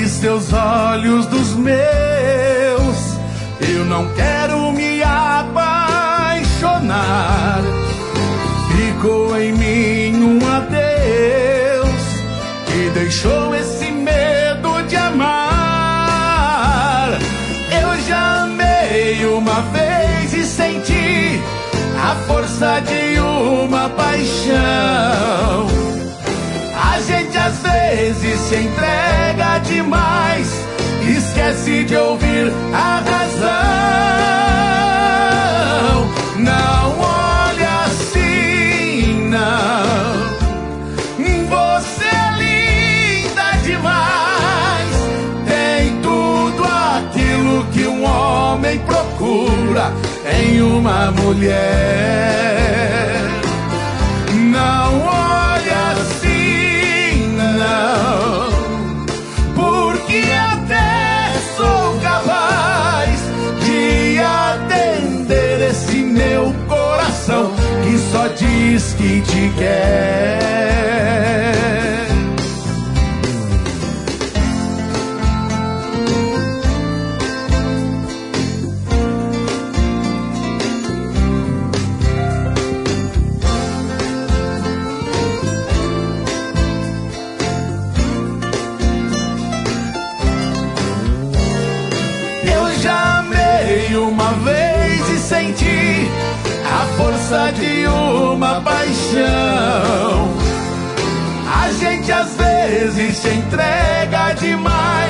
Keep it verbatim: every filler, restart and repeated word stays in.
os teus olhos dos meus. Eu não quero me apaixonar. Ficou em mim um adeus que deixou esse medo de amar. Eu já amei uma vez e senti a força de uma paixão. A gente às vezes se entrega demais, esquece de ouvir a razão. Não olha assim, não. Você é linda demais. Tem tudo aquilo que um homem procura em uma mulher. Não olha assim, não, porque até sou capaz de atender esse meu coração que só diz que te quer. Uma vez e senti a força de uma paixão. A gente às vezes se entrega demais,